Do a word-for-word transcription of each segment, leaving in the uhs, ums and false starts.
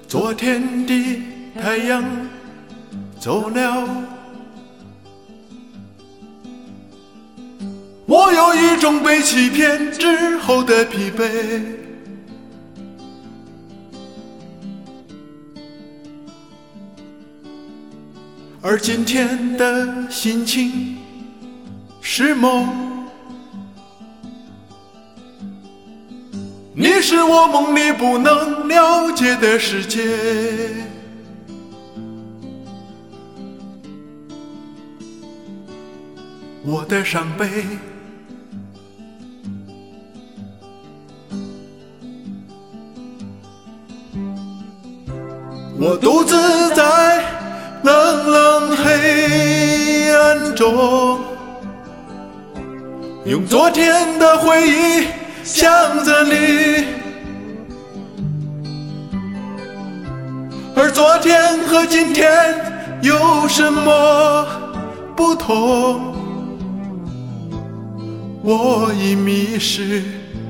昨天的太阳走了，我有一种被欺骗之后的疲惫，而今天的心情是梦。你是我梦里不能了解的世界，我的伤悲，我独自在冷冷黑暗中，用昨天的回忆想着你，而昨天和今天有什么不同？我已迷失，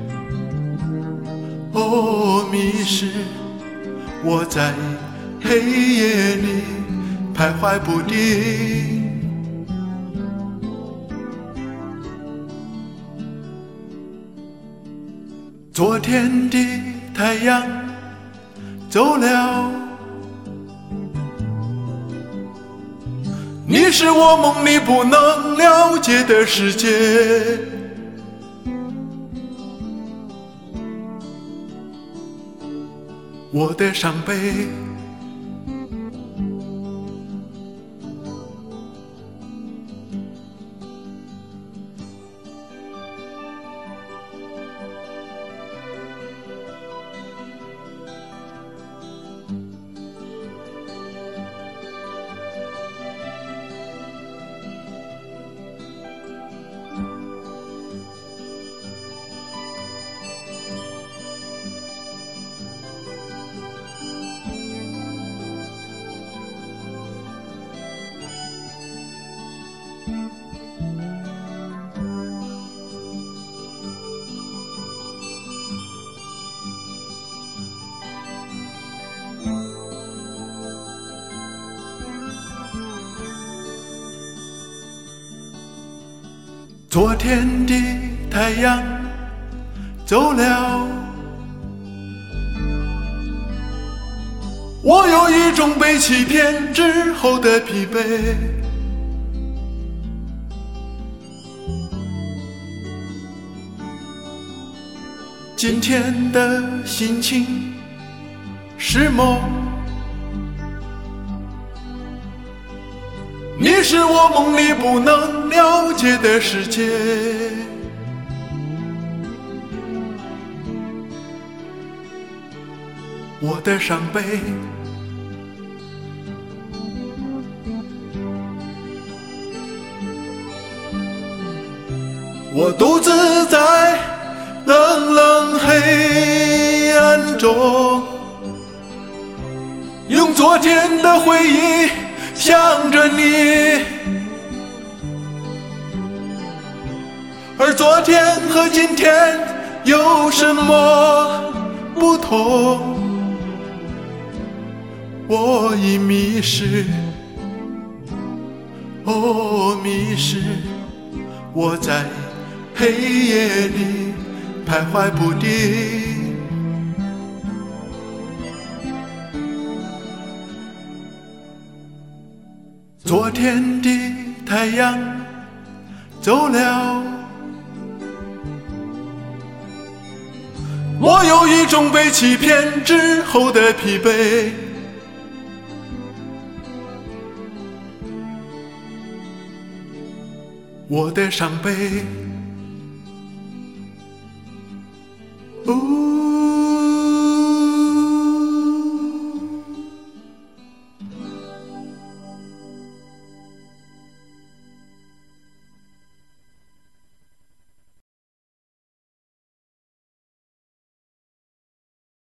哦迷失，我在黑夜里徘徊不定。昨天的太阳走了，你是我梦里不能了解的世界，我的伤悲，昨天的太阳走了，我有一种被欺骗之后的疲惫，今天的心情是梦，你是我梦里不能了解的世界，我的伤悲，我独自在冷冷黑暗中，用昨天的回忆想着你，而昨天和今天有什么不同？我已迷失，哦迷失，我在黑夜里徘徊不定。昨天的太阳走了，我有一种被欺骗之后的疲惫，我的伤悲。